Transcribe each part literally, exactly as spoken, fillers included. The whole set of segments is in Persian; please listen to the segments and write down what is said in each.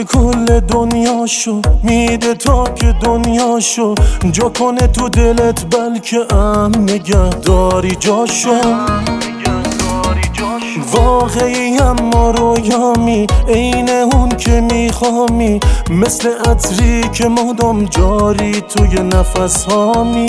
میده کل دنیاشو، میده تا که دنیاشو جا کنه تو دلت، بلکه ام نگه داری جاشو. واقعی اما رویامی، عین اون که میخوامی، مثل عطری که مادام جاری توی نفس هامی.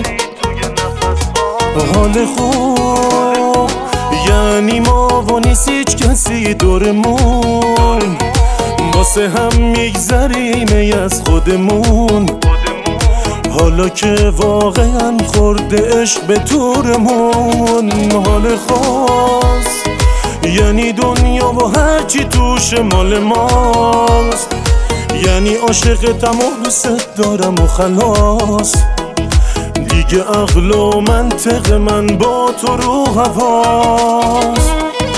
حال خوب یعنی ما و نیست هیچ کسی دورمون، واسه هم میگذریم از خودمون. حالا که واقعا خورده عشق به تورمون. حال خاص یعنی دنیا و هرچی توش مال ماست، یعنی عاشقتم و دوست دارم و خلاص. دیگه عقل و منطق من با تو رو هواست.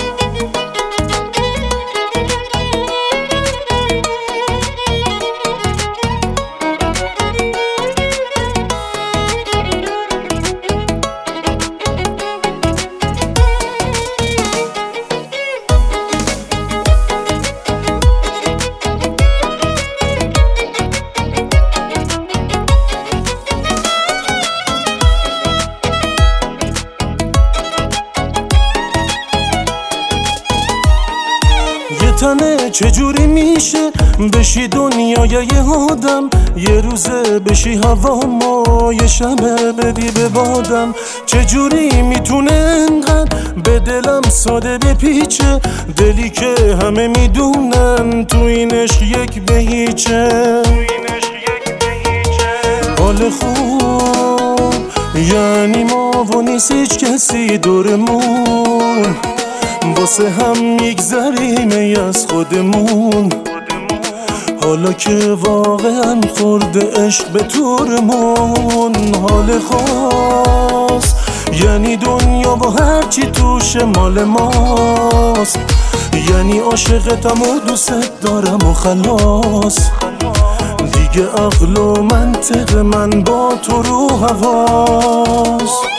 تنه چجوری میشه بشی دنیای یه آدم، یه روزه بشی هوا ما یه شبه بدی به بادم. چجوری میتونه انقدر به دلم ساده بپیچه، دلی که همه میدونن تو این عشق یک به هیچه. حال خوب یعنی ما و نیست هیچ کسی دورمون، واسه هم میگذریم از خودمون. حالا که واقعا خورده عشق به تورمون. حال خاص یعنی دنیا و هرچی توش مال ماست، یعنی عاشقتم و دوست دارم و خلاص. دیگه عقل و منطق من با تو رو هواست.